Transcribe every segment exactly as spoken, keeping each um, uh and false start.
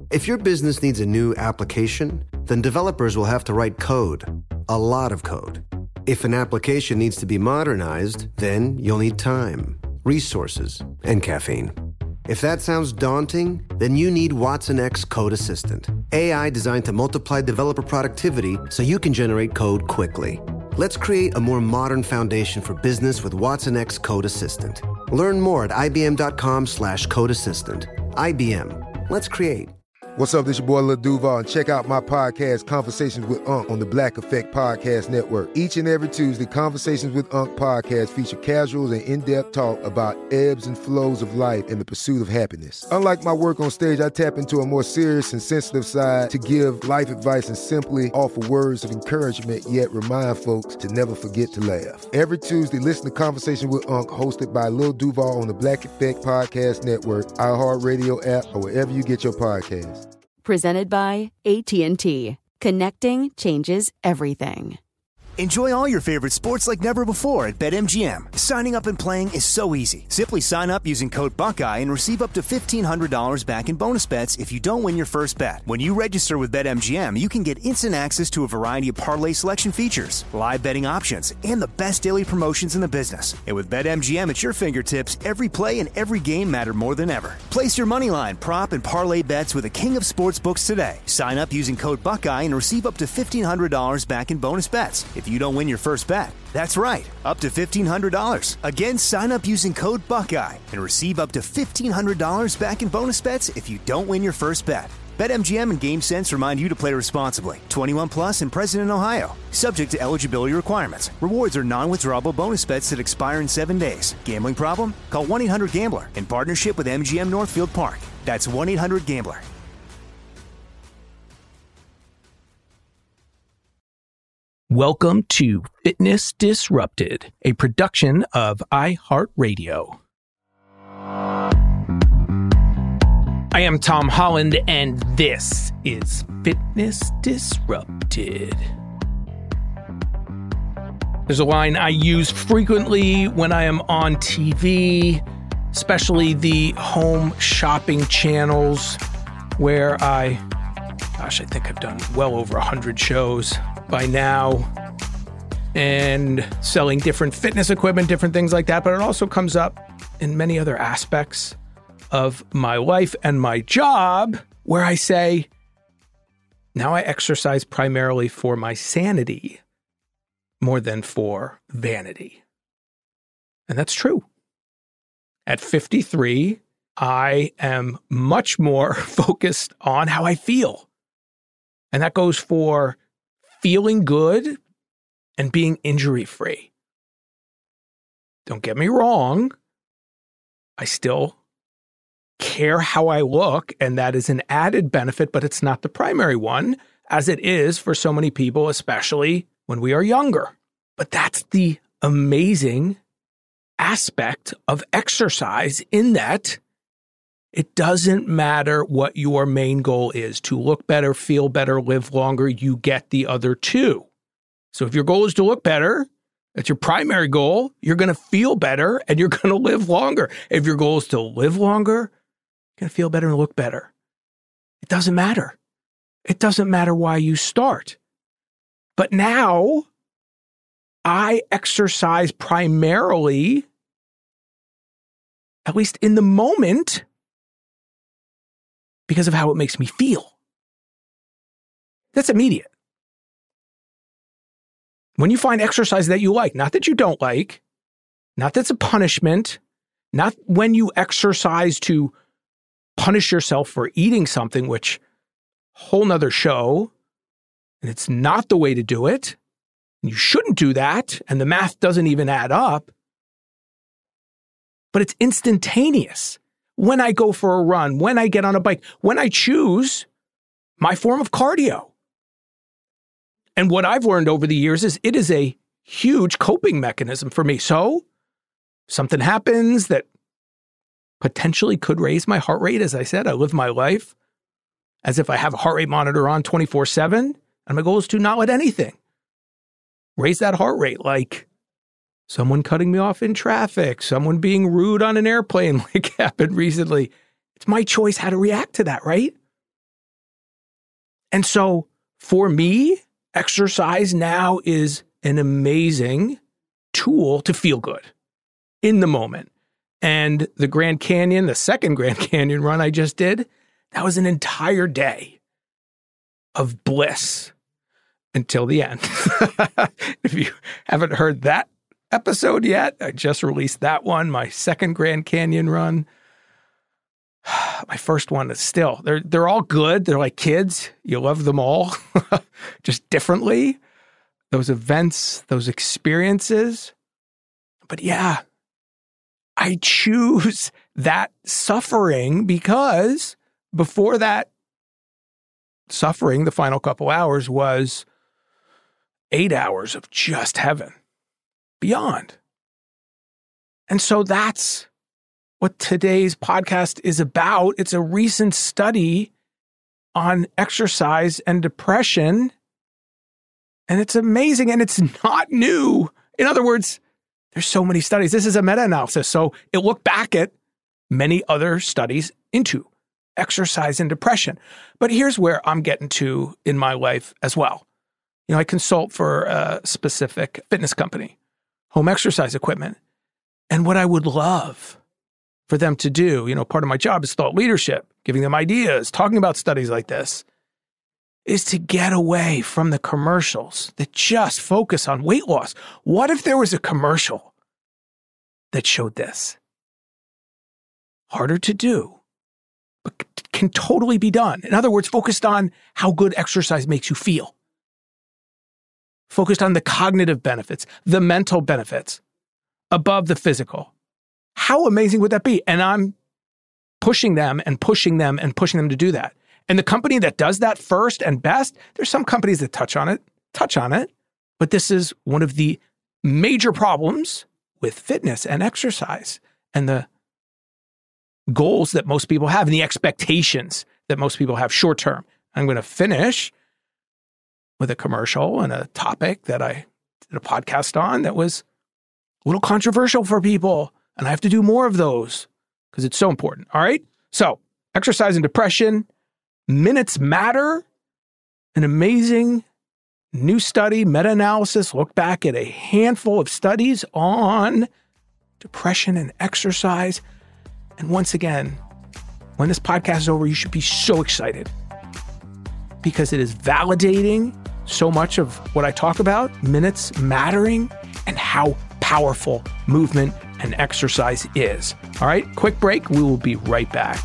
If your business needs a new application, then developers will have to write code, a lot of code. If an application needs to be modernized, then you'll need time, resources, and caffeine. If that sounds daunting, then you need Watson X Code Assistant, A I designed to multiply developer productivity so you can generate code quickly. Let's create a more modern foundation for business with Watson X Code Assistant. Learn more at ibm.com slash code assistant. I B M. Let's create. What's up, this your boy Lil Duval, and check out my podcast, Conversations with Unc, on the Black Effect Podcast Network. Each and every Tuesday, Conversations with Unc podcast feature casuals and in-depth talk about ebbs and flows of life and the pursuit of happiness. Unlike my work on stage, I tap into a more serious and sensitive side to give life advice and simply offer words of encouragement, yet remind folks to never forget to laugh. Every Tuesday, listen to Conversation with Unc, hosted by Lil Duval on the Black Effect Podcast Network, iHeartRadio app, or wherever you get your podcasts. Presented by A T and T. Connecting changes everything. Enjoy all your favorite sports like never before at BetMGM. Signing up and playing is so easy. Simply sign up using code Buckeye and receive up to fifteen hundred dollars back in bonus bets if you don't win your first bet. When you register with BetMGM, you can get instant access to a variety of parlay selection features, live betting options, and the best daily promotions in the business. And with BetMGM at your fingertips, every play and every game matter more than ever. Place your moneyline, prop, and parlay bets with the king of sportsbooks today. Sign up using code Buckeye and receive up to fifteen hundred dollars back in bonus bets if you don't win your first bet. That's right, up to fifteen hundred dollars. Again, sign up using code Buckeye and receive up to fifteen hundred dollars back in bonus bets if you don't win your first bet. BetMGM and GameSense remind you to play responsibly. twenty-one plus and present in Ohio. Subject to eligibility requirements. Rewards are non-withdrawable bonus bets that expire in seven days. Gambling problem? Call one eight hundred gambler in partnership with M G M Northfield Park. That's one eight hundred gambler. Welcome to Fitness Disrupted, a production of iHeartRadio. I am Tom Holland, and this is Fitness Disrupted. There's a line I use frequently when I am on T V, especially the home shopping channels, where I, gosh, I think I've done well over one hundred shows by now, and selling different fitness equipment, different things like that. But it also comes up in many other aspects of my life and my job, where I say, now I exercise primarily for my sanity more than for vanity. And that's true. At fifty-three, I am much more focused on how I feel. And that goes for feeling good and being injury-free. Don't get me wrong. I still care how I look, and that is an added benefit, but it's not the primary one, as it is for so many people, especially when we are younger. But that's the amazing aspect of exercise, in that it doesn't matter what your main goal is. To look better, feel better, live longer, you get the other two. So if your goal is to look better, that's your primary goal, you're going to feel better and you're going to live longer. If your goal is to live longer, you're going to feel better and look better. It doesn't matter. It doesn't matter why you start. But now I exercise primarily, at least in the moment, because of how it makes me feel. That's immediate. When you find exercise that you like, not that you don't like, not that's a punishment, not when you exercise to punish yourself for eating something, which whole nother show, and it's not the way to do it. You shouldn't do that, and the math doesn't even add up. But it's instantaneous. When I go for a run, when I get on a bike, when I choose my form of cardio. And what I've learned over the years is it is a huge coping mechanism for me. So something happens that potentially could raise my heart rate. As I said, I live my life as if I have a heart rate monitor on twenty-four seven. And my goal is to not let anything raise that heart rate, like someone cutting me off in traffic, someone being rude on an airplane like happened recently. It's my choice how to react to that, right? And so for me, exercise now is an amazing tool to feel good in the moment. And the Grand Canyon, the second Grand Canyon run I just did, that was an entire day of bliss until the end. If you haven't heard that episode yet, I just released that one, my second Grand Canyon run. My first one is still, they're, they're all good. They're like kids. You love them all, just differently. Those events, those experiences. But yeah, I choose that suffering because before that suffering, the final couple hours was eight hours of just heaven, beyond. And so that's what today's podcast is about. It's a recent study on exercise and depression. And it's amazing, and it's not new. In other words, there's so many studies. This is a meta-analysis. So it looked back at many other studies into exercise and depression. But here's where I'm getting to in my life as well. You know, I consult for a specific fitness company, home exercise equipment. And what I would love for them to do, you know, part of my job is thought leadership, giving them ideas, talking about studies like this, is to get away from the commercials that just focus on weight loss. What if there was a commercial that showed this? Harder to do, but can totally be done. In other words, focused on how good exercise makes you feel. Focused on the cognitive benefits, the mental benefits, above the physical. How amazing would that be? And I'm pushing them and pushing them and pushing them to do that. And the company that does that first and best, there's some companies that touch on it, touch on it, but this is one of the major problems with fitness and exercise and the goals that most people have and the expectations that most people have short term. I'm going to finish with a commercial and a topic that I did a podcast on that was a little controversial for people. And I have to do more of those because it's so important. All right. So exercise and depression, minutes matter. An amazing new study, meta-analysis, looked back at a handful of studies on depression and exercise. And once again, when this podcast is over, you should be so excited because it is validating so much of what I talk about, minutes mattering, and how powerful movement and exercise is. All right, quick break. We will be right back.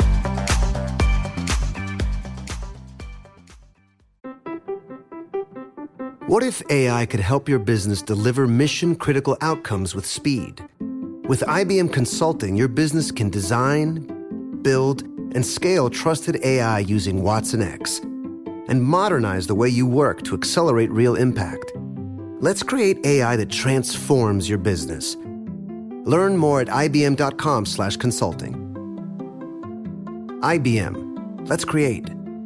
What if A I could help your business deliver mission-critical outcomes with speed? With I B M Consulting, your business can design, build, and scale trusted A I using Watson X and modernize the way you work to accelerate real impact. Let's create A I that transforms your business. Learn more at ibm.com slash consulting. I B M. Let's create.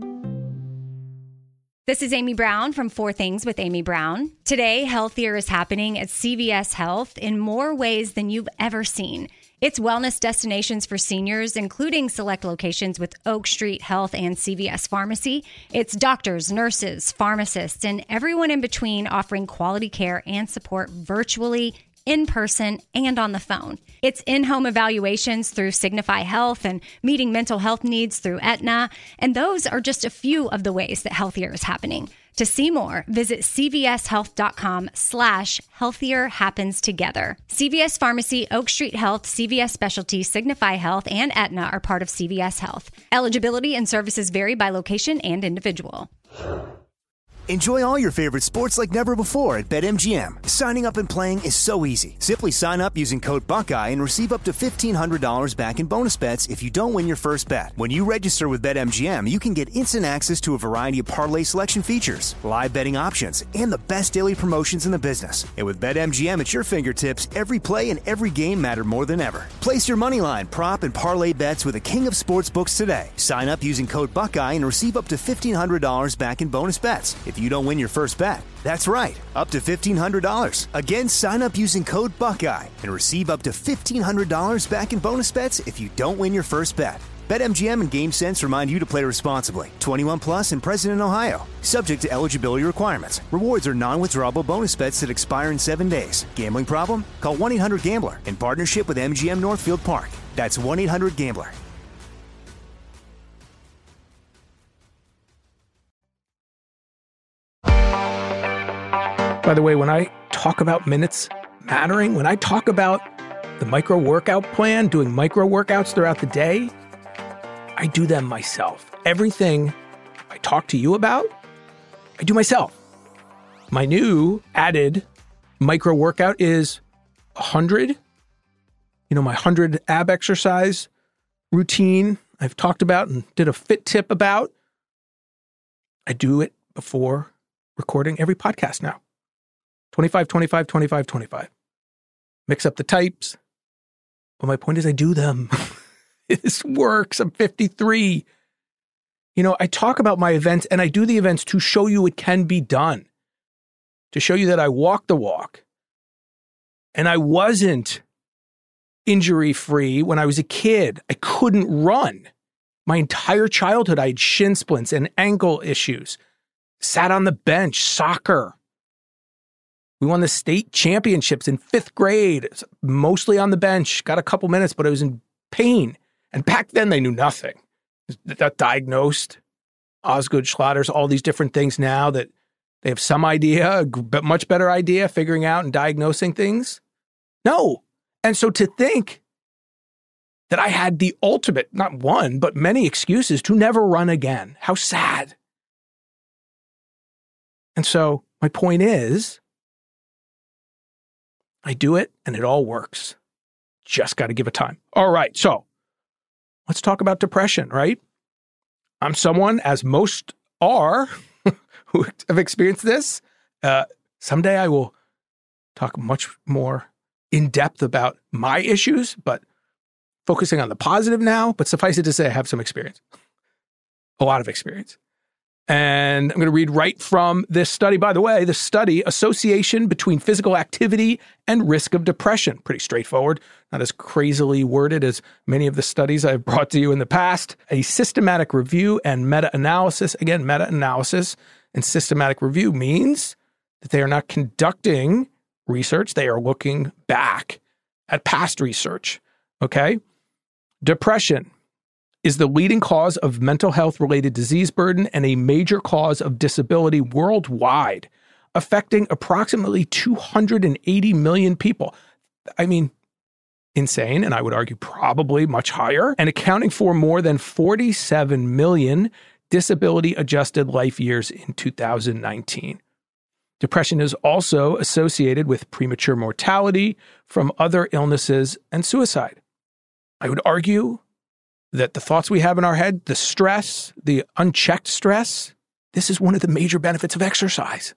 This is Amy Brown from Four Things with Amy Brown. Today, Healthier is happening at C V S Health in more ways than you've ever seen. It's wellness destinations for seniors, including select locations with Oak Street Health and C V S Pharmacy. It's doctors, nurses, pharmacists, and everyone in between offering quality care and support virtually, in person, and on the phone. It's in-home evaluations through Signify Health and meeting mental health needs through Aetna. And those are just a few of the ways that Healthier is happening. To see more, visit cvshealth.com slash healthier happens together. C V S Pharmacy, Oak Street Health, C V S Specialty, Signify Health, and Aetna are part of C V S Health. Eligibility and services vary by location and individual. Enjoy all your favorite sports like never before at BetMGM. Signing up and playing is so easy. Simply sign up using code Buckeye and receive up to fifteen hundred dollars back in bonus bets if you don't win your first bet. When you register with BetMGM, you can get instant access to a variety of parlay selection features, live betting options, and the best daily promotions in the business. And with BetMGM at your fingertips, every play and every game matter more than ever. Place your moneyline, prop, and parlay bets with the king of sportsbooks today. Sign up using code Buckeye and receive up to fifteen hundred dollars back in bonus bets if you don't win your first bet. That's right, up to fifteen hundred dollars. Again, sign up using code Buckeye and receive up to fifteen hundred dollars back in bonus bets if you don't win your first bet. BetMGM and GameSense remind you to play responsibly. twenty-one plus and present in Ohio. Subject to eligibility requirements. Rewards are non-withdrawable bonus bets that expire in seven days. Gambling problem? Call one eight hundred gambler in partnership with M G M Northfield Park. That's one eight hundred gambler. By the way, when I talk about minutes mattering, when I talk about the micro workout plan, doing micro workouts throughout the day, I do them myself. Everything I talk to you about, I do myself. My new added micro workout is one hundred. You know, my one hundred ab exercise routine I've talked about and did a fit tip about. I do it before recording every podcast now. twenty-five, twenty-five, twenty-five, twenty-five. Mix up the types. But my point is I do them. This works. I'm fifty-three. You know, I talk about my events and I do the events to show you it can be done. To show you that I walk the walk. And I wasn't injury-free when I was a kid. I couldn't run. My entire childhood, I had shin splints and ankle issues. Sat on the bench, soccer. We won the state championships in fifth grade, mostly on the bench. Got a couple minutes, but I was in pain. And back then, they knew nothing. That diagnosed, Osgood, Schlatter's, all these different things now that they have some idea, but much better idea, figuring out and diagnosing things. No. And so to think that I had the ultimate, not one, but many excuses to never run again. How sad. And so my point is, I do it and it all works. Just got to give it time. All right. So let's talk about depression, right? I'm someone, as most are, who have experienced this. Uh, someday I will talk much more in depth about my issues, but focusing on the positive now. But suffice it to say, I have some experience, a lot of experience. And I'm going to read right from this study. By the way, the study, Association Between Physical Activity and Risk of Depression. Pretty straightforward, not as crazily worded as many of the studies I've brought to you in the past. A systematic review and meta-analysis. Again, meta-analysis and systematic review means that they are not conducting research. They are looking back at past research. Okay? Depression is the leading cause of mental health-related disease burden and a major cause of disability worldwide, affecting approximately two hundred eighty million people. I mean, insane, and I would argue probably much higher, and accounting for more than forty-seven million disability-adjusted life years in two thousand nineteen. Depression is also associated with premature mortality from other illnesses and suicide. I would argue that the thoughts we have in our head, the stress, the unchecked stress, this is one of the major benefits of exercise.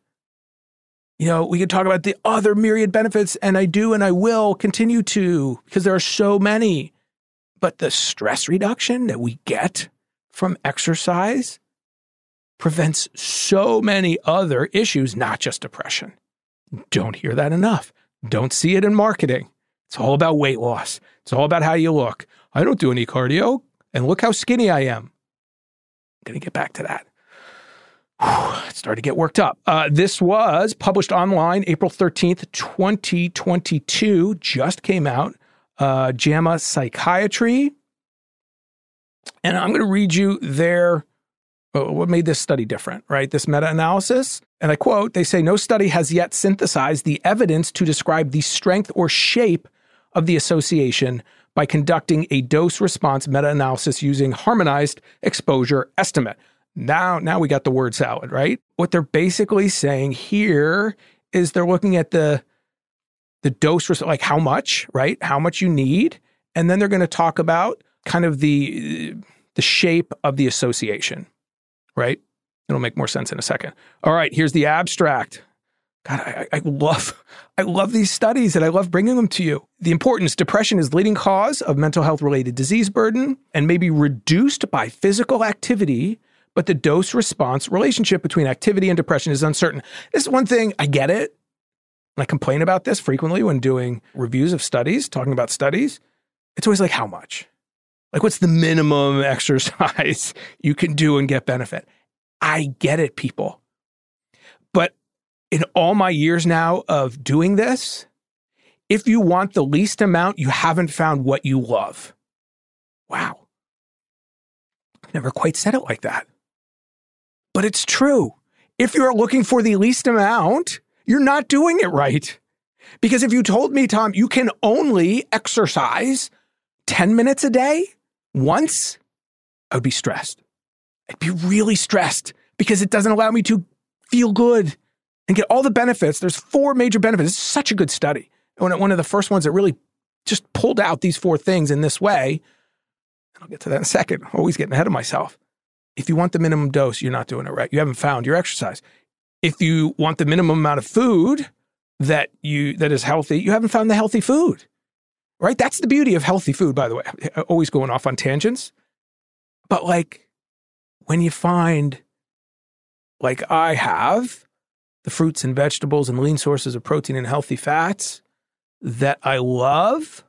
You know, we could talk about the other myriad benefits, and I do and I will continue to, because there are so many. But the stress reduction that we get from exercise prevents so many other issues, not just depression. Don't hear that enough. Don't see it in marketing. It's all about weight loss. It's all about how you look. I don't do any cardio, and look how skinny I am. I'm going to get back to that. Whew, started to get worked up. Uh, this was published online April thirteenth, twenty twenty-two. Just came out. Uh, JAMA Psychiatry. And I'm going to read you their, uh, what made this study different, right? This meta-analysis. And I quote, they say, no study has yet synthesized the evidence to describe the strength or shape of the association by conducting a dose-response meta-analysis using harmonized exposure estimate. Now, now we got the word salad, right? What they're basically saying here is they're looking at the, the dose, like how much, right? How much you need. And then they're going to talk about kind of the, the shape of the association, right? It'll make more sense in a second. All right, here's the abstract. God, I, I love I love these studies and I love bringing them to you. The importance, depression is leading cause of mental health-related disease burden and may be reduced by physical activity, but the dose-response relationship between activity and depression is uncertain. This is one thing, I get it. And I complain about this frequently when doing reviews of studies, talking about studies. It's always like, how much? Like, what's the minimum exercise you can do and get benefit? I get it, people. But in all my years now of doing this, if you want the least amount, you haven't found what you love. Wow. I've never quite said it like that. But it's true. If you're looking for the least amount, you're not doing it right. Because if you told me, Tom, you can only exercise ten minutes a day once, I would be stressed. I'd be really stressed because it doesn't allow me to feel good and get all the benefits. There's four major benefits. It's such a good study. One of the first ones that really just pulled out these four things in this way. And I'll get to that in a second. Always getting ahead of myself. If you want the minimum dose, you're not doing it right. You haven't found your exercise. If you want the minimum amount of food that you that is healthy, you haven't found the healthy food, right? That's the beauty of healthy food, by the way. Always going off on tangents. But like when you find, like I have, the fruits and vegetables and lean sources of protein and healthy fats that I love,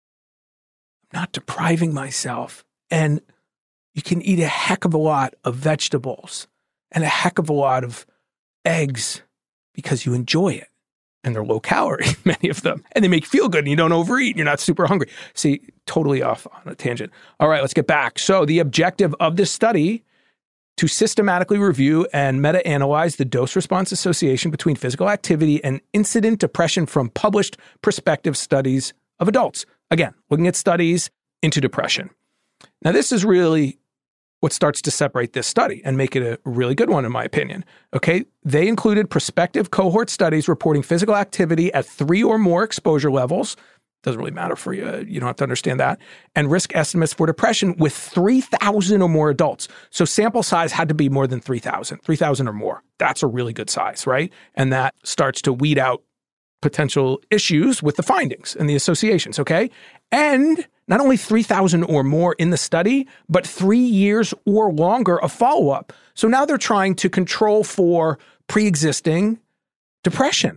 I'm not depriving myself. And you can eat a heck of a lot of vegetables and a heck of a lot of eggs because you enjoy it. And they're low calorie, many of them. And they make you feel good and you don't overeat and you're not super hungry. See, totally off on a tangent. All right, let's get back. So the objective of this study to systematically review and meta-analyze the dose-response association between physical activity and incident depression from published prospective studies of adults. Again, looking at studies into depression. Now, this is really what starts to separate this study and make it a really good one, in my opinion. Okay, they included prospective cohort studies reporting physical activity at three or more exposure levels. Doesn't really matter for you. You don't have to understand that. And risk estimates for depression with three thousand or more adults. So sample size had to be more than three thousand, three thousand or more. That's a really good size, right? And that starts to weed out potential issues with the findings and the associations, okay? And not only three thousand or more in the study, but three years or longer of follow-up. So now they're trying to control for pre-existing depression,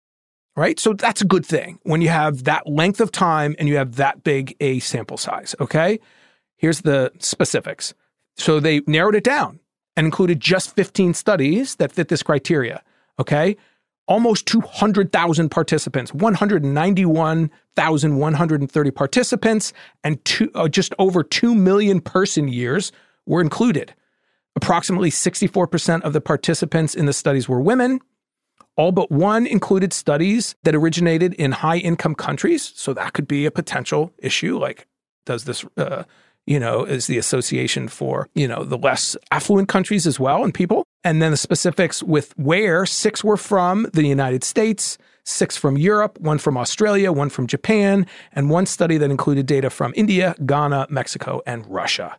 right? So that's a good thing when you have that length of time and you have that big a sample size, okay? Here's the specifics. So they narrowed it down and included just fifteen studies that fit this criteria, okay? Almost two hundred thousand participants, one hundred ninety-one thousand one hundred thirty participants, and two, uh, just over two million person years were included. Approximately sixty-four percent of the participants in the studies were women. All but one included studies that originated in high-income countries. So that could be a potential issue. Like, does this, uh, you know, is the association for, you know, the less affluent countries as well and people? And then the specifics with where six were from the United States, six from Europe, one from Australia, one from Japan, and one study that included data from India, Ghana, Mexico, and Russia.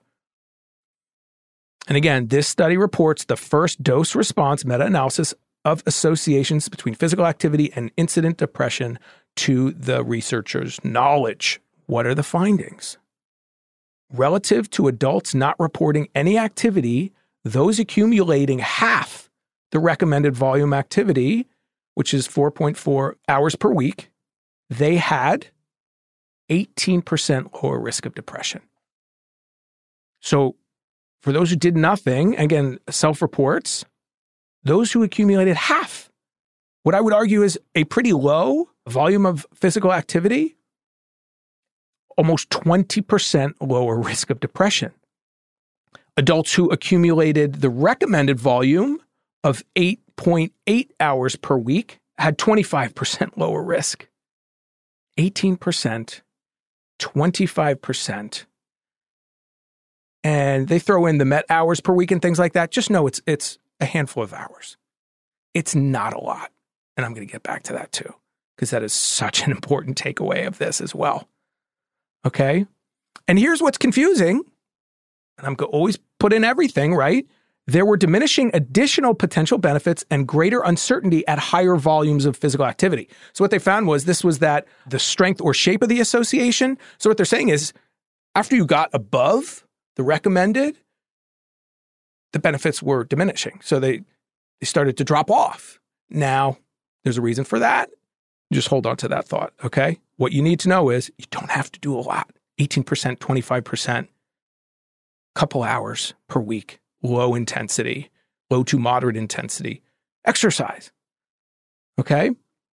And again, this study reports the first dose-response meta-analysis of associations between physical activity and incident depression to the researchers' knowledge. What are the findings? Relative to adults not reporting any activity, those accumulating half the recommended volume activity, which is four point four hours per week, they had eighteen percent lower risk of depression. So for those who did nothing, again, self-reports, those who accumulated half, what I would argue is a pretty low volume of physical activity, almost twenty percent lower risk of depression. Adults who accumulated the recommended volume of eight point eight hours per week had twenty-five percent lower risk. eighteen percent, twenty-five percent. And they throw in the met hours per week and things like that. Just know it's it's a handful of hours. It's not a lot. And I'm going to get back to that too, because that is such an important takeaway of this as well. Okay? And here's what's confusing. And I'm going to always put in everything, right? There were diminishing additional potential benefits and greater uncertainty at higher volumes of physical activity. So what they found was this was that the strength or shape of the association. So what they're saying is after you got above the recommended, the benefits were diminishing. So they, they started to drop off. Now, there's a reason for that. Just hold on to that thought, okay? What you need to know is you don't have to do a lot. eighteen percent, twenty-five percent, couple hours per week, low intensity, low to moderate intensity exercise. Okay?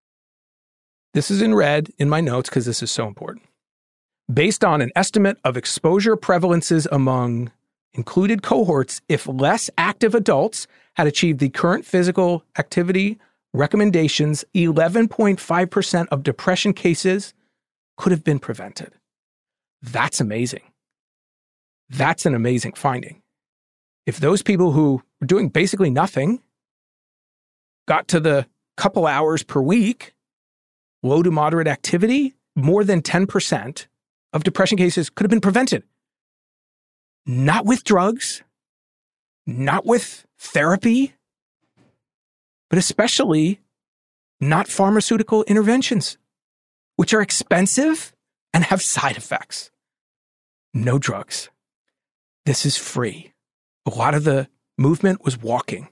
This is in red in my notes because this is so important. Based on an estimate of exposure prevalences among included cohorts, if less active adults had achieved the current physical activity recommendations, eleven point five percent of depression cases could have been prevented. That's amazing. That's an amazing finding. If those people who were doing basically nothing got to the couple hours per week, low to moderate activity, more than ten percent of depression cases could have been prevented. Not with drugs, not with therapy, but especially not pharmaceutical interventions, which are expensive and have side effects. No drugs. This is free. A lot of the movement was walking.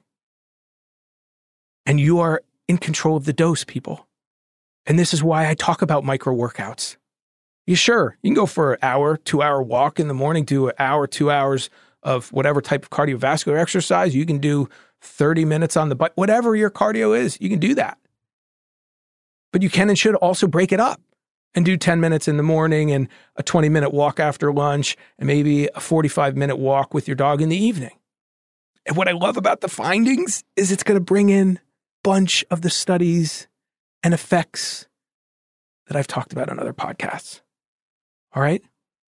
And you are in control of the dose, people. And this is why I talk about micro workouts. You sure, you can go for an hour, two hour walk in the morning, do an hour, two hours of whatever type of cardiovascular exercise. You can do thirty minutes on the bike, whatever your cardio is, you can do that. But you can and should also break it up and do ten minutes in the morning and a twenty minute walk after lunch and maybe a forty-five minute walk with your dog in the evening. And what I love about the findings is it's going to bring in a bunch of the studies and effects that I've talked about on other podcasts. All right?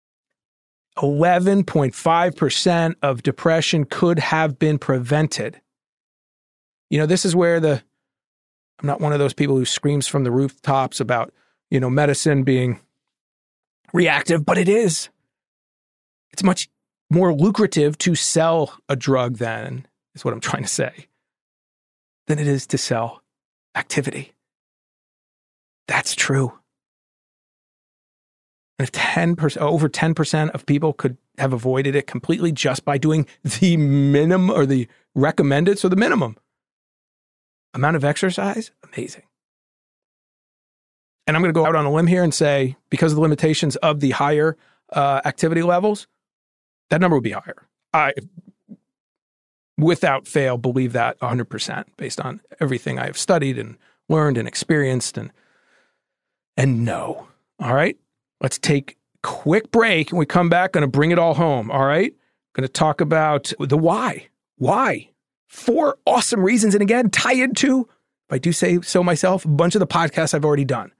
eleven point five percent of depression could have been prevented. You know, this is where the, I'm not one of those people who screams from the rooftops about, you know, medicine being reactive, but it is. It's much more lucrative to sell a drug than, is what I'm trying to say, than it is to sell activity. That's true. And if ten percent, over ten percent of people could have avoided it completely just by doing the minimum or the recommended, so the minimum amount of exercise, amazing. And I'm going to go out on a limb here and say, because of the limitations of the higher uh, activity levels, that number would be higher. I, without fail, believe that one hundred percent based on everything I have studied and learned and experienced and and know. All right? Let's take a quick break and we come back, going to bring it all home. All right? Going to talk about the why. Why? Four awesome reasons. And again, tie into, if I do say so myself, a bunch of the podcasts I've already done.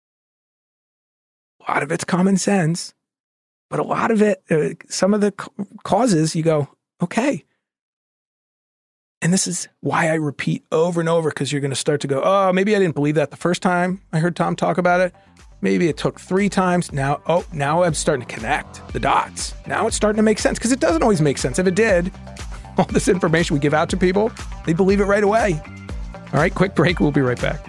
A lot of it's common sense, but a lot of it, uh, some of the causes, you go, okay. And this is why I repeat over and over, because you're going to start to go, oh, maybe I didn't believe that the first time I heard Tom talk about it. Maybe it took three times. Now, oh, now I'm starting to connect the dots. Now it's starting to make sense, because it doesn't always make sense. If it did, all this information we give out to people, they believe it right away. All right, quick break. We'll be right back.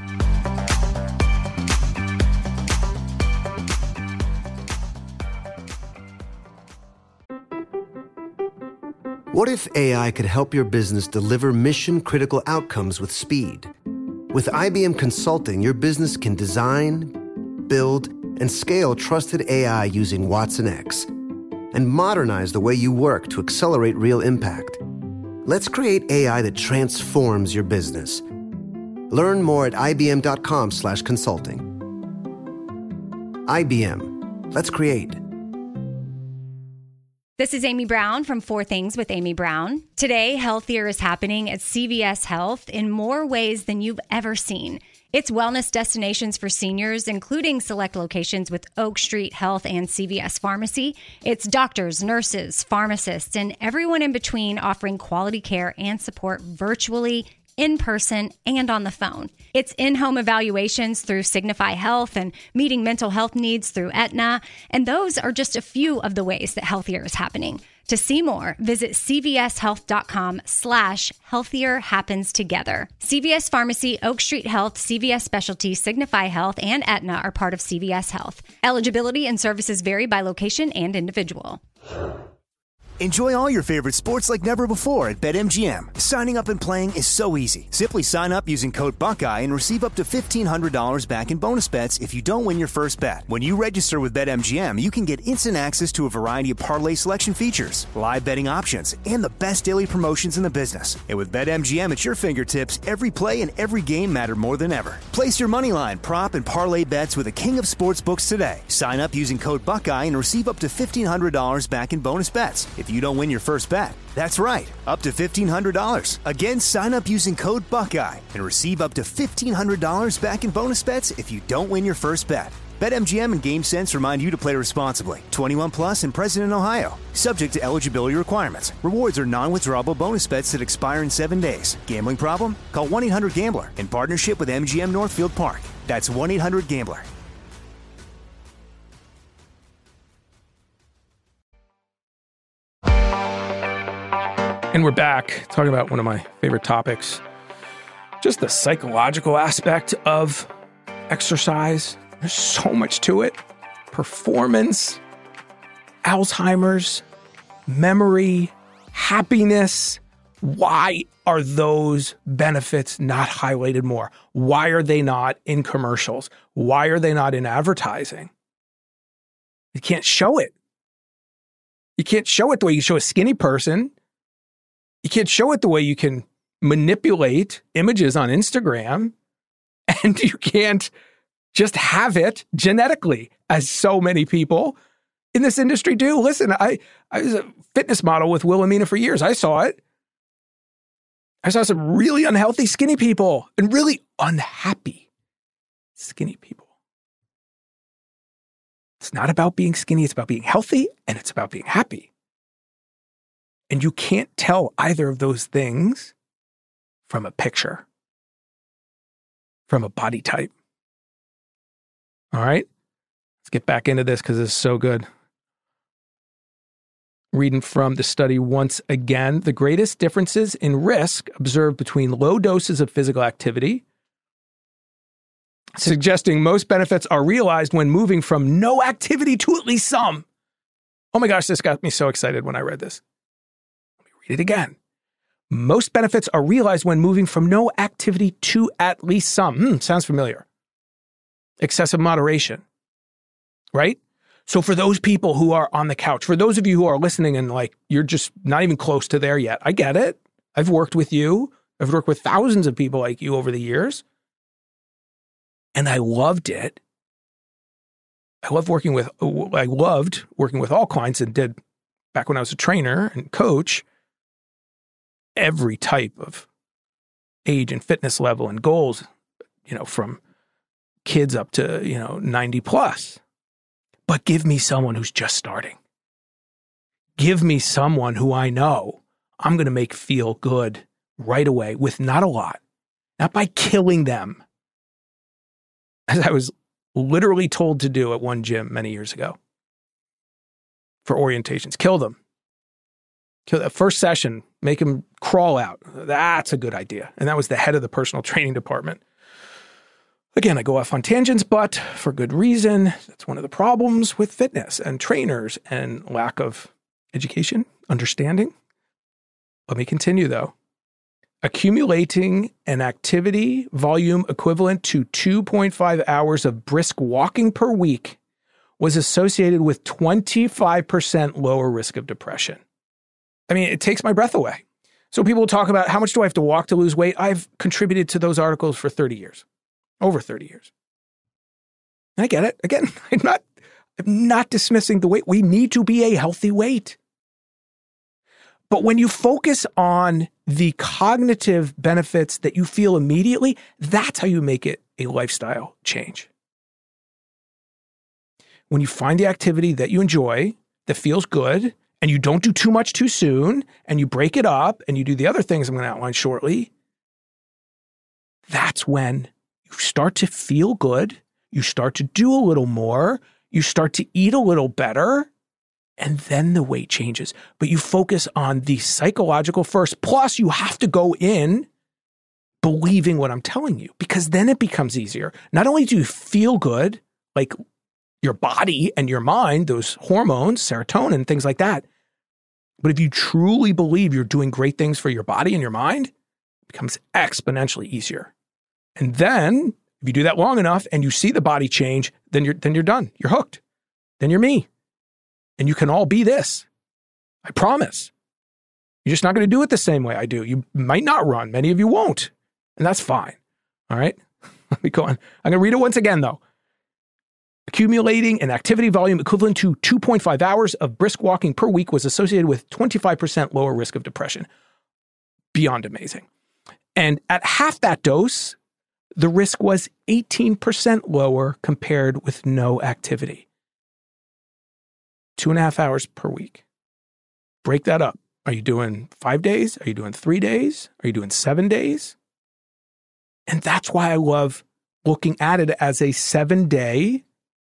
What if A I could help your business deliver mission-critical outcomes with speed? With I B M Consulting, your business can design, build, and scale trusted A I using Watson X and modernize the way you work to accelerate real impact. Let's create A I that transforms your business. Learn more at ibm.com slash consulting. I B M. Let's create. This is Amy Brown from Four Things with Amy Brown. Today, healthier is happening at C V S Health in more ways than you've ever seen. It's wellness destinations for seniors, including select locations with Oak Street Health and C V S Pharmacy. It's doctors, nurses, pharmacists, and everyone in between offering quality care and support virtually, in person, and on the phone. It's in-home evaluations through Signify Health and meeting mental health needs through Aetna. And those are just a few of the ways that healthier is happening. To see more, visit cvshealth.com slash healthier happens together. C V S Pharmacy, Oak Street Health, C V S Specialty, Signify Health, and Aetna are part of C V S Health. Eligibility and services vary by location and individual. Enjoy all your favorite sports like never before at BetMGM. Signing up and playing is so easy. Simply sign up using code Buckeye and receive up to fifteen hundred dollars back in bonus bets if you don't win your first bet. When you register with BetMGM, you can get instant access to a variety of parlay selection features, live betting options, and the best daily promotions in the business. And with BetMGM at your fingertips, every play and every game matter more than ever. Place your moneyline, prop, and parlay bets with the king of sportsbooks today. Sign up using code Buckeye and receive up to fifteen hundred dollars back in bonus bets if you don't win your first bet. That's right, up to fifteen hundred dollars. Again, sign up using code Buckeye and receive up to fifteen hundred dollars back in bonus bets if you don't win your first bet. BetMGM and GameSense remind you to play responsibly. twenty-one plus and present in Ohio. Subject to eligibility requirements. Rewards are non-withdrawable bonus bets that expire in seven days. Gambling problem? Call one eight hundred gambler in partnership with M G M Northfield Park. That's one eight hundred gambler. And we're back talking about one of my favorite topics, just the psychological aspect of exercise. There's so much to it. Performance, Alzheimer's, memory, happiness. Why are those benefits not highlighted more? Why are they not in commercials? Why are they not in advertising? You can't show it. You can't show it the way you show a skinny person. You can't show it the way you can manipulate images on Instagram, and you can't just have it genetically, as so many people in this industry do. Listen, I, I was a fitness model with Wilhelmina for years. I saw it. I saw some really unhealthy skinny people and really unhappy skinny people. It's not about being skinny. It's about being healthy, and it's about being happy. And you can't tell either of those things from a picture, from a body type. All right, let's get back into this because this is so good. Reading from the study once again, the greatest differences in risk observed between low doses of physical activity, suggesting most benefits are realized when moving from no activity to at least some. Oh my gosh, this got me so excited when I read this. It again. Most benefits are realized when moving from no activity to at least some. Hmm, sounds familiar. Excessive moderation, right? So for those people who are on the couch, for those of you who are listening and like, you're just not even close to there yet, I get it. I've worked with you. I've worked with thousands of people like you over the years. And I loved it. I love working with, I loved working with all clients and did back when I was a trainer and coach, every type of age and fitness level and goals, you know, from kids up to, you know, ninety plus. But give me someone who's just starting. Give me someone who I know I'm going to make feel good right away with not a lot, not by killing them, as I was literally told to do at one gym many years ago for orientations. Kill them. Kill that first session, make them crawl out. That's a good idea. And that was the head of the personal training department. Again, I go off on tangents, but for good reason. That's one of the problems with fitness and trainers and lack of education, understanding. Let me continue, though. Accumulating an activity volume equivalent to two point five hours of brisk walking per week was associated with twenty-five percent lower risk of depression. I mean, it takes my breath away. So people talk about how much do I have to walk to lose weight? I've contributed to those articles for thirty years, over thirty years. And I get it. Again, I'm not, I'm not dismissing the weight. We need to be a healthy weight. But when you focus on the cognitive benefits that you feel immediately, that's how you make it a lifestyle change. When you find the activity that you enjoy, that feels good, and you don't do too much too soon, and you break it up, and you do the other things I'm going to outline shortly, that's when you start to feel good, you start to do a little more, you start to eat a little better, and then the weight changes. But you focus on the psychological first, plus you have to go in believing what I'm telling you, because then it becomes easier. Not only do you feel good, like your body and your mind, those hormones, serotonin, things like that, But if you truly believe you're doing great things for your body and your mind, it becomes exponentially easier. And then if you do that long enough and you see the body change, then you're then you're done. You're hooked. Then you're me. And you can all be this. I promise. You're just not going to do it the same way I do. You might not run. Many of you won't. And that's fine. All right? Let me go on. I'm going to read it once again, though. Accumulating an activity volume equivalent to two point five hours of brisk walking per week was associated with twenty-five percent lower risk of depression. Beyond amazing. And at half that dose, the risk was eighteen percent lower compared with no activity. Two and a half hours per week. Break that up. Are you doing five days? Are you doing three days? Are you doing seven days? And that's why I love looking at it as a seven-day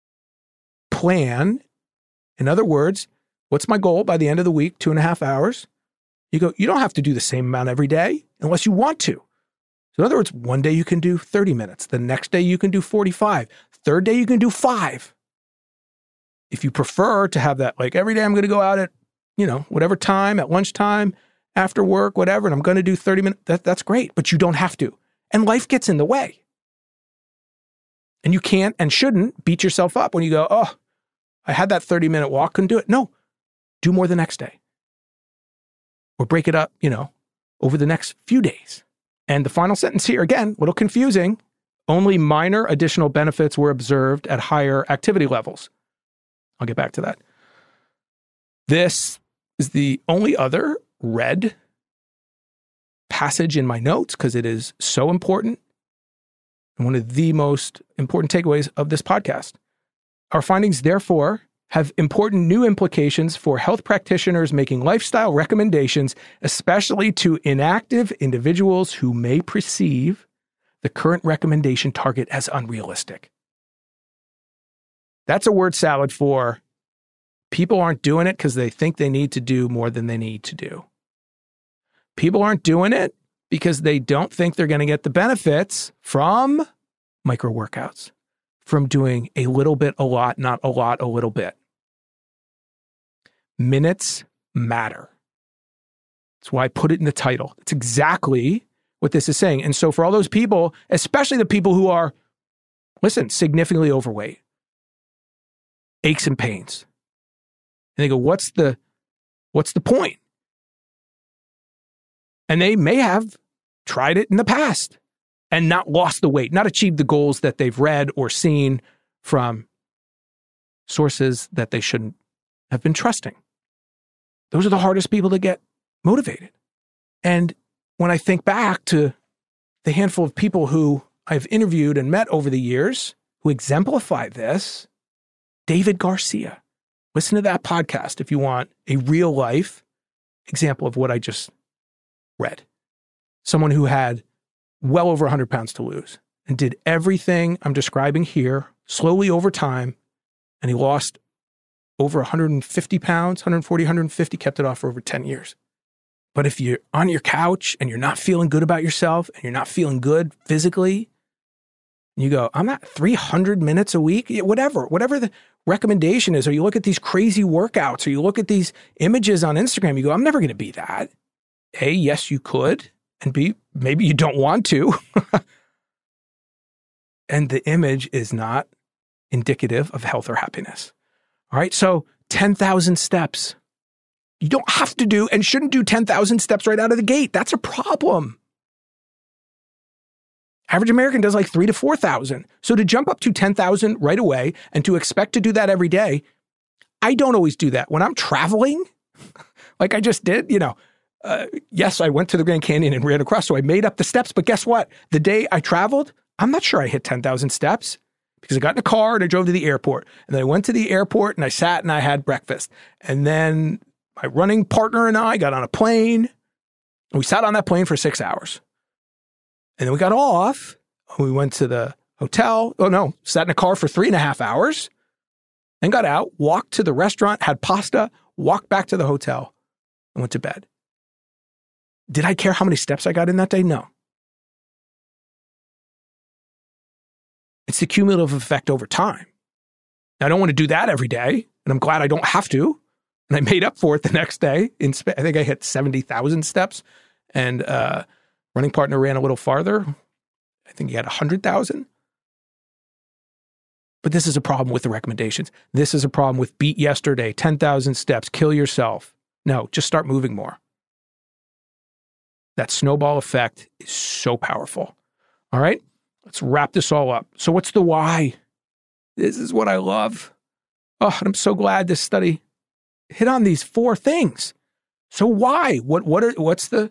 plan. In other words, what's my goal by the end of the week? Two and a half hours. You go, you don't have to do the same amount every day unless you want to. So in other words, one day you can do thirty minutes. The next day you can do forty-five. Third day you can do five. If you prefer to have that, like every day I'm going to go out at, you know, whatever time, at lunchtime, after work, whatever, and I'm going to do thirty minutes, that, that's great, but you don't have to. And life gets in the way. And you can't and shouldn't beat yourself up when you go, oh, I had that thirty minute walk, couldn't do it. No, do more the next day. Or break it up, you know, over the next few days. And the final sentence here, again, a little confusing. Only minor additional benefits were observed at higher activity levels. I'll get back to that. This is the only other red passage in my notes because it is so important and one of the most important takeaways of this podcast. Our findings, therefore, have important new implications for health practitioners making lifestyle recommendations, especially to inactive individuals who may perceive the current recommendation target as unrealistic. That's a word salad for people aren't doing it because they think they need to do more than they need to do. People aren't doing it because they don't think they're going to get the benefits from micro workouts, from doing a little bit, a lot, not a lot, a little bit. Minutes matter. That's why I put it in the title. It's exactly what this is saying. And so for all those people, especially the people who are, listen, significantly overweight, aches and pains, and they go, what's the, what's the point? And they may have tried it in the past and not lost the weight, not achieved the goals that they've read or seen from sources that they shouldn't have been trusting. Those are the hardest people to get motivated. And when I think back to the handful of people who I've interviewed and met over the years who exemplify this, David Garcia. Listen to that podcast if you want a real life example of what I just read. Someone who had well over one hundred pounds to lose and did everything I'm describing here slowly over time. And he lost over one hundred fifty pounds, one hundred forty, one hundred fifty, kept it off for over ten years. But if you're on your couch and you're not feeling good about yourself and you're not feeling good physically, you go, I'm at three hundred minutes a week, whatever, whatever the recommendation is, or you look at these crazy workouts, or you look at these images on Instagram, you go, I'm never going to be that. A, yes, you could, and B, maybe you don't want to. And the image is not indicative of health or happiness. All right, so ten thousand steps. You don't have to do and shouldn't do ten thousand steps right out of the gate. That's a problem. Average American does like three to four thousand. So to jump up to ten thousand right away and to expect to do that every day, I don't always do that. When I'm traveling, like I just did, you know, uh, yes, I went to the Grand Canyon and ran across, so I made up the steps. But guess what? The day I traveled, I'm not sure I hit ten thousand steps because I got in a car and I drove to the airport. And then I went to the airport and I sat and I had breakfast. And then my running partner and I got on a plane. And we sat on that plane for six hours. And then we got off. We went to the hotel. Oh, no, sat in a car for three and a half hours. Then got out, walked to the restaurant, had pasta, walked back to the hotel, and went to bed. Did I care how many steps I got in that day? No. It's the cumulative effect over time. Now, I don't want to do that every day, and I'm glad I don't have to. And I made up for it the next day. In sp- I think I hit seventy thousand steps, and uh, running partner ran a little farther. I think he had one hundred thousand. But this is a problem with the recommendations. This is a problem with beat yesterday, ten thousand steps, kill yourself. No, just start moving more. That snowball effect is so powerful. All right, let's wrap this all up. So what's the why? This is what I love. Oh, and I'm so glad this study hit on these four things. So why? What what are what's the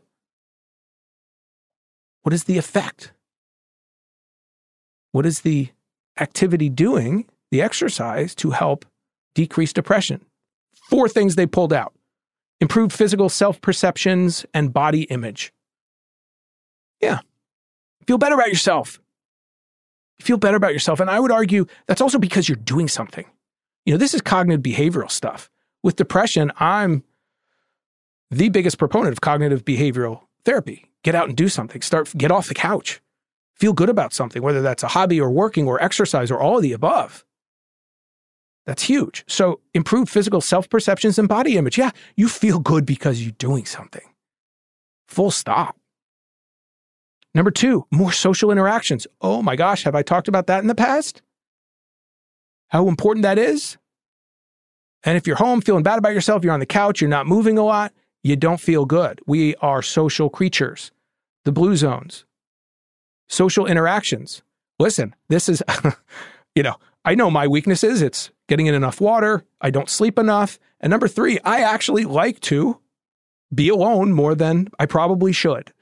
what is the effect? What is the activity doing, the exercise, to help decrease depression? Four things they pulled out. Improved physical self-perceptions and body image. Yeah. Feel better about yourself. Feel better about yourself. And I would argue that's also because you're doing something. You know, this is cognitive behavioral stuff. With depression, I'm the biggest proponent of cognitive behavioral therapy. Get out and do something. Start, get off the couch. Feel good about something, whether that's a hobby or working or exercise or all of the above. That's huge. So improve physical self-perceptions and body image. Yeah, you feel good because you're doing something. Full stop. Number two, more social interactions. Oh my gosh, have I talked about that in the past? How important that is? And if you're home feeling bad about yourself, you're on the couch, you're not moving a lot, you don't feel good. We are social creatures. The blue zones. Social interactions. Listen, this is, you know, I know my weaknesses. It's getting in enough water. I don't sleep enough. And number three, I actually like to be alone more than I probably should.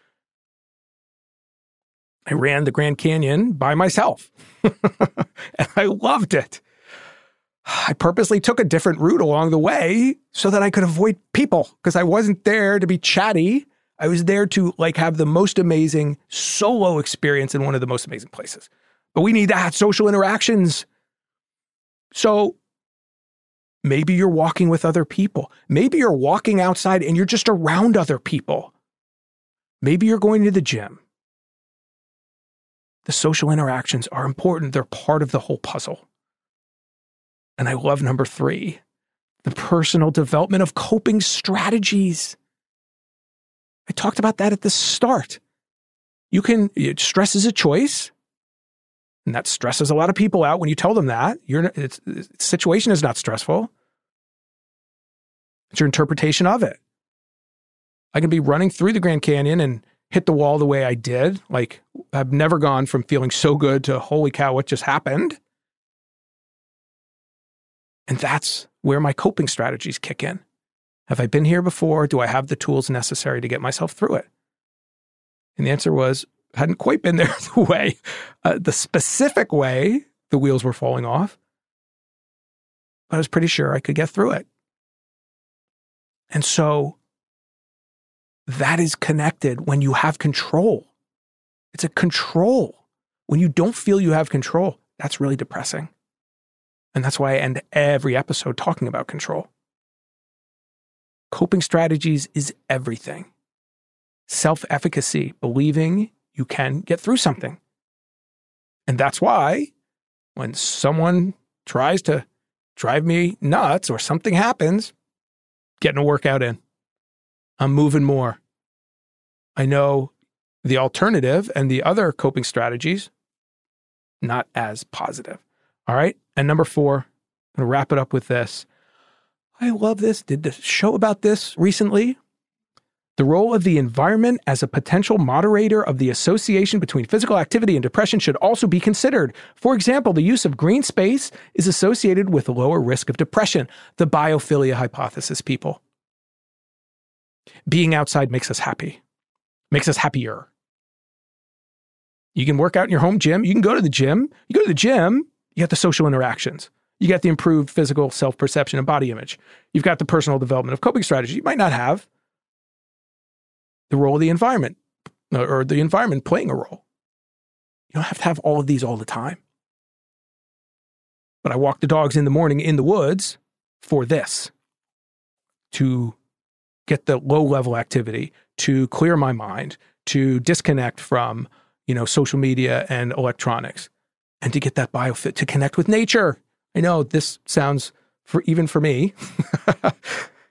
I ran the Grand Canyon by myself, and I loved it. I purposely took a different route along the way so that I could avoid people, because I wasn't there to be chatty. I was there to like have the most amazing solo experience in one of the most amazing places. But we need to have social interactions. So maybe you're walking with other people. Maybe you're walking outside and you're just around other people. Maybe you're going to the gym. The social interactions are important. They're part of the whole puzzle. And I love number three, the personal development of coping strategies. I talked about that at the start. You can, stress is a choice, and that stresses a lot of people out when you tell them that. You're, it's, the situation is not stressful. It's your interpretation of it. I can be running through the Grand Canyon and hit the wall the way I did. Like, I've never gone from feeling so good to, holy cow, what just happened? And that's where my coping strategies kick in. Have I been here before? Do I have the tools necessary to get myself through it? And the answer was, I hadn't quite been there the way, uh, the specific way the wheels were falling off. But I was pretty sure I could get through it. And so that is connected when you have control. It's a control. When you don't feel you have control, that's really depressing. And that's why I end every episode talking about control. Coping strategies is everything. Self-efficacy, believing you can get through something. And that's why when someone tries to drive me nuts or something happens, getting a workout in. I'm moving more. I know the alternative and the other coping strategies, not as positive. All right. And number four, I'm going to wrap it up with this. I love this. Did the show about this recently. The role of the environment as a potential moderator of the association between physical activity and depression should also be considered. For example, the use of green space is associated with a lower risk of depression. The biophilia hypothesis, people. Being outside makes us happy, makes us happier. You can work out in your home gym. You can go to the gym. You go to the gym, you got the social interactions. You got the improved physical self-perception and body image. You've got the personal development of coping strategy. You might not have the role of the environment or the environment playing a role. You don't have to have all of these all the time. But I walk the dogs in the morning in the woods for this, to get the low-level activity, to clear my mind, to disconnect from, you know, social media and electronics, and to get that biofit, to connect with nature. I know this sounds, for even for me,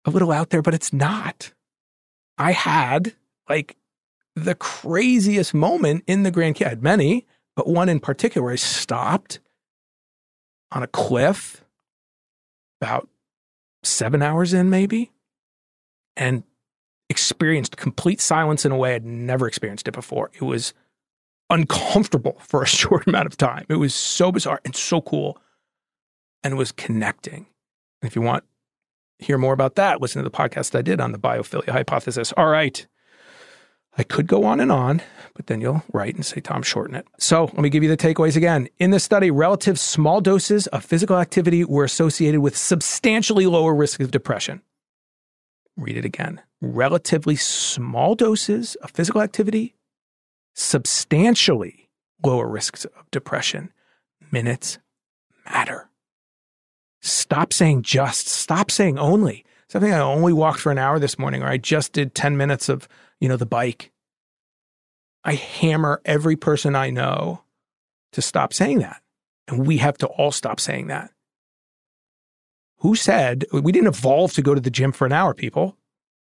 a little out there, but it's not. I had like the craziest moment in the Grand Canyon. I had many, but one in particular where I stopped on a cliff about seven hours in maybe and experienced complete silence in a way I'd never experienced it before. It was uncomfortable for a short amount of time. It was so bizarre and so cool, and it was connecting. And if you want to hear more about that, listen to the podcast I did on the biophilia hypothesis. All right. I could go on and on, but then you'll write and say, Tom, shorten it. So let me give you the takeaways again. In this study, relative small doses of physical activity were associated with substantially lower risk of depression. Read it again. Relatively small doses of physical activity, substantially lower risks of depression. Minutes matter. Stop saying just. Stop saying only. Something I only walked for an hour this morning, or I just did ten minutes of, you know, the bike. I hammer every person I know to stop saying that. And we have to all stop saying that. Who said, we didn't evolve to go to the gym for an hour, people.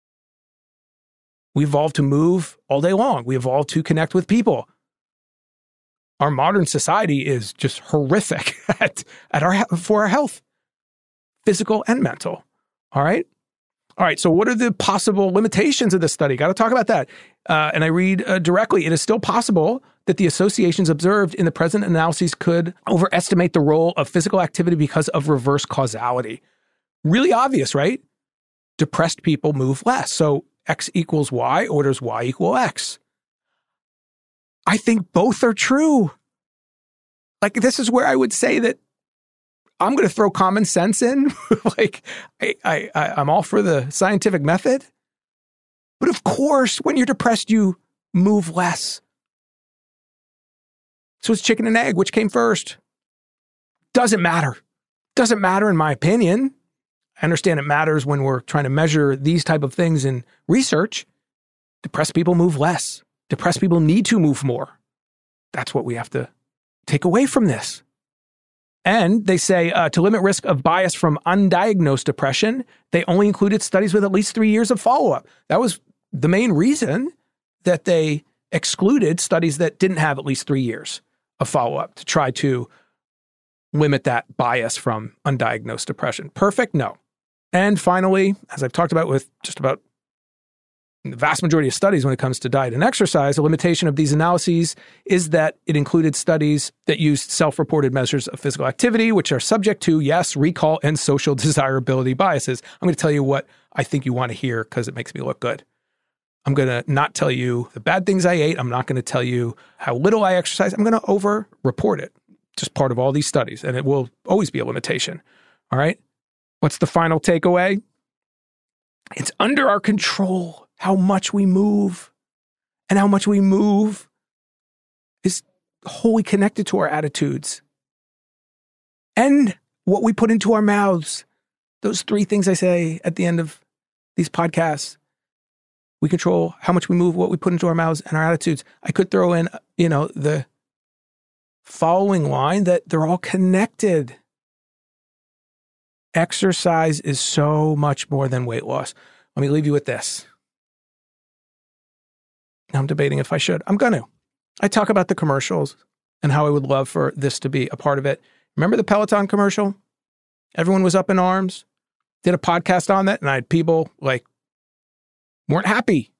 We evolved to move all day long. We evolved to connect with people. Our modern society is just horrific at, at our, for our health, physical and mental. All right. All right. So what are the possible limitations of this study? Got to talk about that. Uh, and I read uh, directly, it is still possible that the associations observed in the present analyses could overestimate the role of physical activity because of reverse causality. Really obvious, right? Depressed people move less. So X equals Y orders Y equal X. I think both are true. Like, this is where I would say that I'm going to throw common sense in. like, I, I, I'm all for the scientific method. But of course, when you're depressed, you move less. So it's chicken and egg. Which came first? Doesn't matter. Doesn't matter in my opinion. I understand it matters when we're trying to measure these type of things in research. Depressed people move less. Depressed people need to move more. That's what we have to take away from this. And they say uh, to limit risk of bias from undiagnosed depression, they only included studies with at least three years of follow-up. That was the main reason that they excluded studies that didn't have at least three years of follow-up to try to limit that bias from undiagnosed depression. Perfect? No. And finally, as I've talked about with just about the vast majority of studies when it comes to diet and exercise, a limitation of these analyses is that it included studies that used self-reported measures of physical activity, which are subject to, yes, recall and social desirability biases. I'm going to tell you what I think you want to hear because it makes me look good. I'm going to not tell you the bad things I ate. I'm not going to tell you how little I exercise. I'm going to over-report it. Just part of all these studies, and it will always be a limitation. All right? What's the final takeaway? It's under our control how much we move, and how much we move is wholly connected to our attitudes and what we put into our mouths. Those three things I say at the end of these podcasts. We control how much we move, what we put into our mouths, and our attitudes. I could throw in, you know, the following line that they're all connected. Exercise is so much more than weight loss. Let me leave you with this. Now I'm debating if I should. I'm going to. I talk about the commercials and how I would love for this to be a part of it. Remember the Peloton commercial? Everyone was up in arms. Did a podcast on that, and I had people like weren't happy.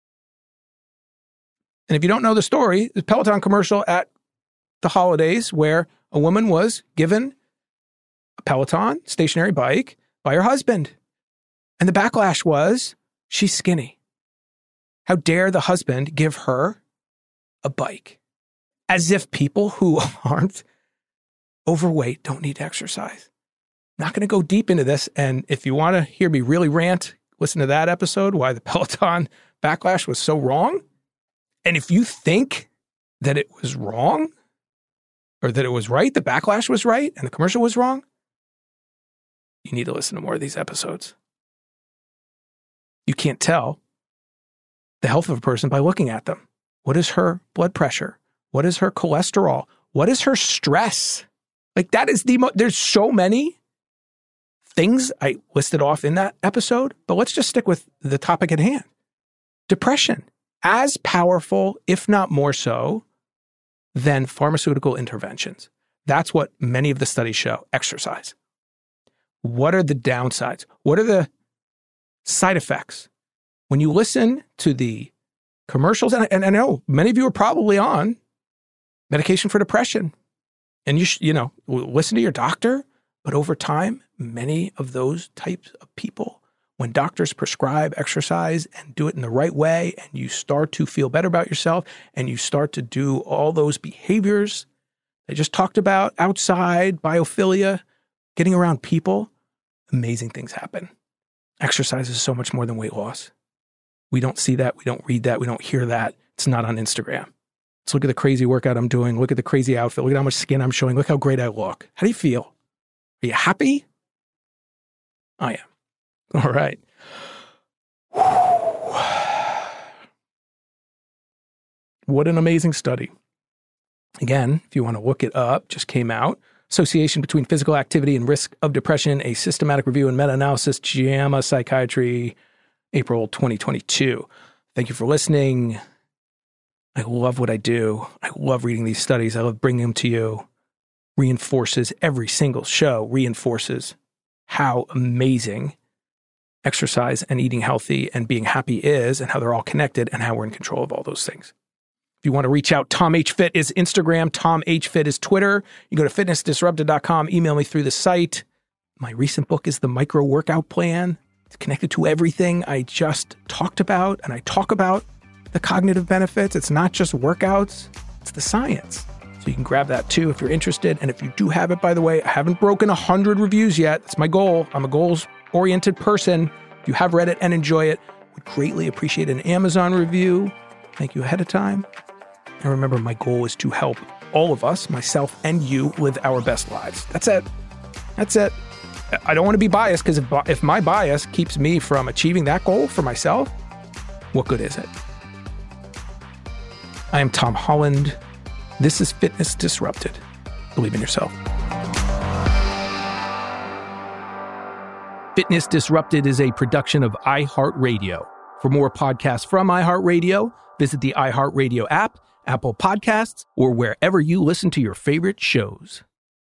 And if you don't know the story, the Peloton commercial at the holidays where a woman was given a Peloton stationary bike by her husband. And the backlash was, she's skinny. How dare the husband give her a bike? As if people who aren't overweight don't need to exercise. Not going to go deep into this. And if you want to hear me really rant, listen to that episode, why the Peloton backlash was so wrong. And if you think that it was wrong, or that it was right, the backlash was right, and the commercial was wrong, you need to listen to more of these episodes. You can't tell the health of a person by looking at them. What is her blood pressure? What is her cholesterol? What is her stress? Like that is the, mo- there's so many things I listed off in that episode, but let's just stick with the topic at hand. Depression, as powerful, if not more so, than pharmaceutical interventions. That's what many of the studies show. Exercise. What are the downsides? What are the side effects? When you listen to the commercials, and I, and I know many of you are probably on medication for depression, and you sh- you know, listen to your doctor, but over time, many of those types of people, when doctors prescribe exercise and do it in the right way, and you start to feel better about yourself, and you start to do all those behaviors I just talked about, outside, biophilia, getting around people, amazing things happen. Exercise is so much more than weight loss. We don't see that. We don't read that. We don't hear that. It's not on Instagram. Let's look at the crazy workout I'm doing. Look at the crazy outfit. Look at how much skin I'm showing. Look how great I look. How do you feel? Are you happy? I am. All right. What an amazing study. Again, if you want to look it up, just came out. Association between physical activity and risk of depression, a systematic review and meta-analysis, JAMA Psychiatry, April twenty twenty-two. Thank you for listening. I love what I do. I love reading these studies. I love bringing them to you. Reinforces every single show, reinforces how amazing exercise and eating healthy and being happy is, and how they're all connected, and how we're in control of all those things. If you want to reach out, Tom H. Fit is Instagram. Tom H. Fit is Twitter. You go to fitness disrupted dot com. Email me through the site. My recent book is The Micro Workout Plan. It's connected to everything I just talked about, and I talk about the cognitive benefits. It's not just workouts. It's the science. So you can grab that too if you're interested. And if you do have it, by the way, I haven't broken one hundred reviews yet. That's my goal. I'm a goals-oriented person. If you have read it and enjoy it, would greatly appreciate an Amazon review. Thank you ahead of time. And remember, my goal is to help all of us, myself and you, live our best lives. That's it. That's it. I don't want to be biased, because if, if my bias keeps me from achieving that goal for myself, what good is it? I am Tom Holland. This is Fitness Disrupted. Believe in yourself. Fitness Disrupted is a production of iHeartRadio. For more podcasts from iHeartRadio, visit the iHeartRadio app, Apple Podcasts, or wherever you listen to your favorite shows.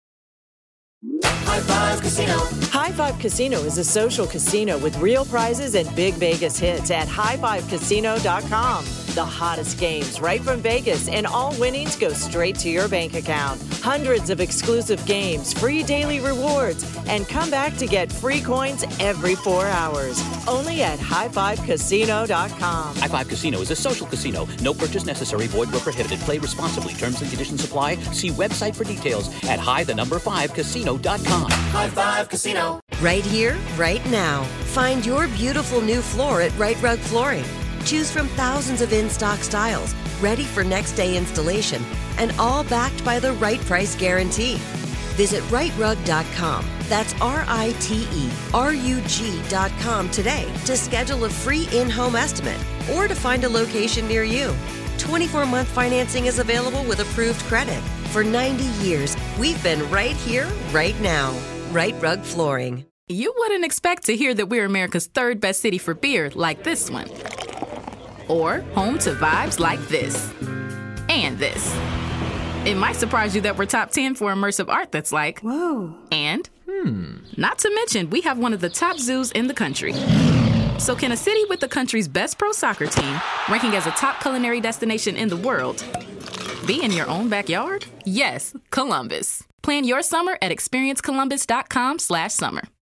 High Five Casino. High Five Casino is a social casino with real prizes and big Vegas hits at high five casino dot com. The hottest games right from Vegas, and all winnings go straight to your bank account. Hundreds of exclusive games, free daily rewards, and come back to get free coins every four hours. Only at high five casino dot com. High Five Casino is a social casino. No purchase necessary. Void where prohibited. Play responsibly. Terms and conditions apply. See website for details at high the number five casino dot com. High Five Casino. Right here, right now. Find your beautiful new floor at Right Rug Flooring. Choose from thousands of in-stock styles, ready for next day installation, and all backed by the right price guarantee. Visit right rug dot com. That's R I T E R U G dot com today to schedule a free in-home estimate or to find a location near you. twenty-four month financing is available with approved credit. For ninety years, we've been right here, right now. Right Rug Flooring. You wouldn't expect to hear that we're America's third best city for beer like this one. Or home to vibes like this. And this. It might surprise you that we're top ten for immersive art that's like, whoa. And, hmm. Not to mention, we have one of the top zoos in the country. So can a city with the country's best pro soccer team, ranking as a top culinary destination in the world, be in your own backyard? Yes, Columbus. Plan your summer at experience columbus dot com slash summer.